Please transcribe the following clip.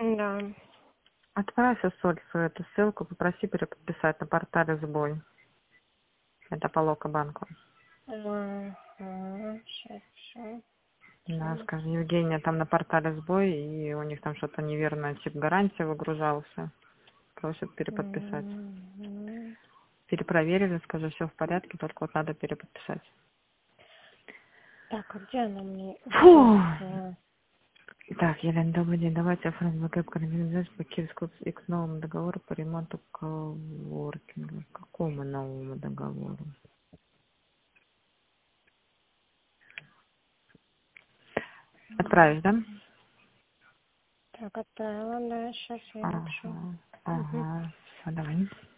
Да. Отправься Соль в эту ссылку, попроси переподписать на портале сбой. Это по Локобанку. Сейчас, все. Да, скажи, Евгения, там на портале сбой, и у них там что-то неверное, тип гарантии выгружался. Просят переподписать. Перепроверили, скажи, все в порядке, только вот надо переподписать. Так, а где она мне? Фу! Так, Елена, добрый день. Давайте оформим ВК организацию по Киевскому и к новому договору по ремонту коворкинга. К какому новому договору? Отправишь, да? Так, отправила, да, сейчас я напишу. Ага, ага. Все, давай.